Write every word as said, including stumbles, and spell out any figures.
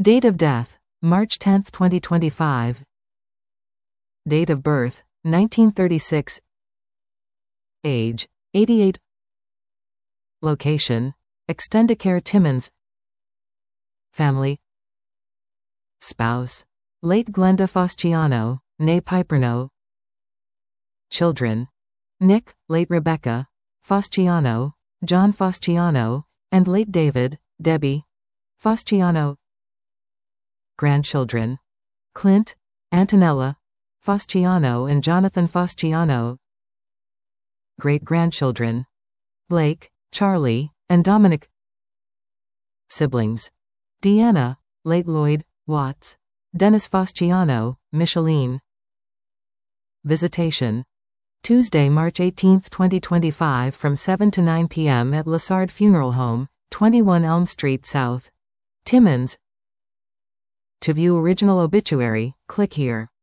Date of death, March tenth, twenty twenty-five. Date of birth, nineteen thirty-six. Age, eighty-eight. Location, Extendicare Timmins. Family. Spouse, late Glenda Fosciano, née Piperno. Children, Nick, late Rebecca Fosciano, John Fosciano, and late David, Debbie Fosciano. Grandchildren, Clint, Antonella Fosciano and Jonathan Fosciano. Great-grandchildren, Blake, Charlie, and Dominic. Siblings, Deanna, late Lloyd Watts, Dennis Fosciano, Micheline. Visitation, Tuesday, March eighteenth, twenty twenty-five from seven to nine p m at Lassard Funeral Home, twenty-one Elm Street South, Timmins. To view original obituary, click here.